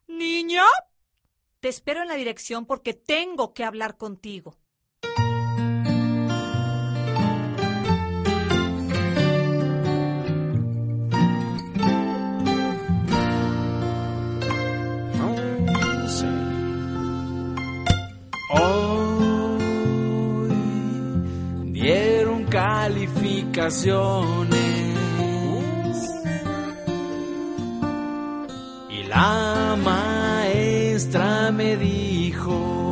Niña, te espero en la dirección porque tengo que hablar contigo. Hoy dieron calificaciones y la maestra me dijo: